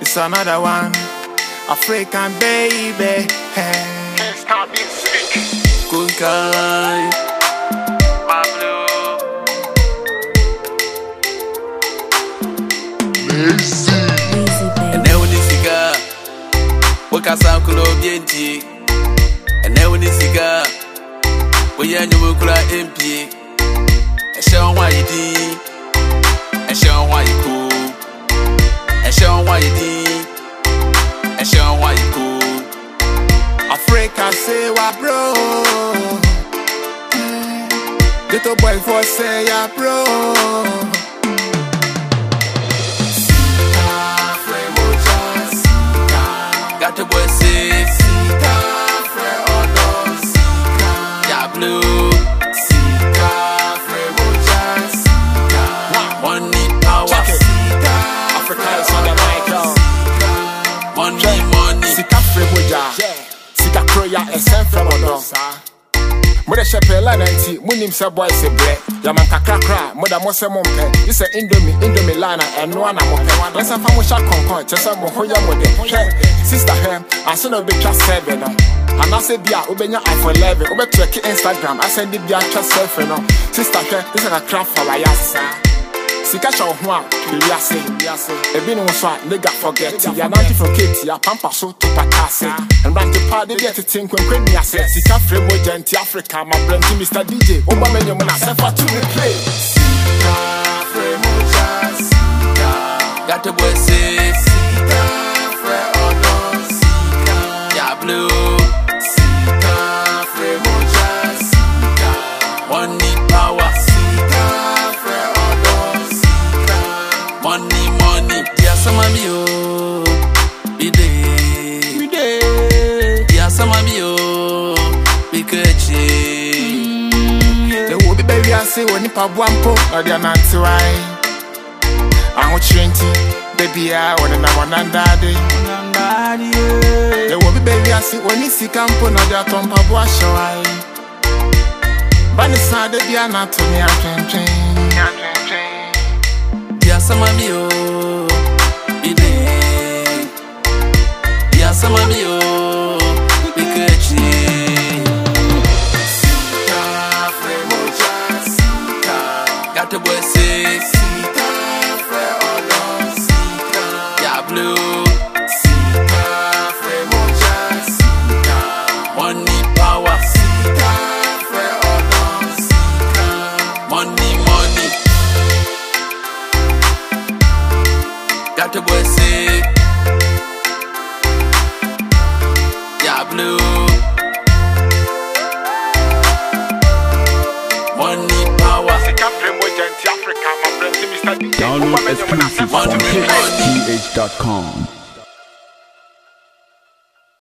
is another one. African baby. Can't stop being sick. Good guy. Pablo. Easy baby. And then when you cigar, what can sound cool obedienti? And then when you cigar, we are new kula MP. And show why you did. And show why you cool. And show why you did. And show why you cool. Africa say wa bro. Little boy for say ya bro. Sika fre moja sika. Got the boy say Sika fre odo sika. ya blue. Sika fre moja sika. Money power. Sika Africa is on the mic, Money. Sika fre moja. Sika kroya esen from odo. Mother Shepela nanti, munim se boy se bre. Yaman kakra, mother mo se mompe. This Indomie lana and no na mope. Let's have mo shot concon, chesa mo hoya mode. Sister hem, I saw no be just 7 no. And I say bia ubenya iPhone 11, ube check Instagram, I send the bia just selfie no. Sister hem, this is a craft for yasa. Sika show hwa, yase. Ebi no so nigga forget. Ya na from Katie, ya pampa so to patase. And back to party get to think when me say Sika free moja in Africa, my brand Mr. DJ. Oba menyo na sefa to play. Sika fre moja sika. Got the boy say Sika fre odo sika. ya blue. Sika fre moja sika. Money power. Sika fre odo sika. Money. Dia sama bio. Bide. Dia sama bio. Bikechi. The would baby I say when nipa buampo or the anantiwai. I want 20 baby I want na wanandade. The would baby I say when isi campo no the atompa buashawai. Banisa de bia na to me atwentwen. Dia sama bio. Bide. Dia sama bio. Bikechi. Got the boy say Sika fre odo sika. ya blue. Sika fre moja sika. Money power. Sika fre odo sika. Money. Got the boy say ya blue. Money power. Sika free moja in Africa, my brand Mr. DJ. Download exclusive from Money. hitsgh.com.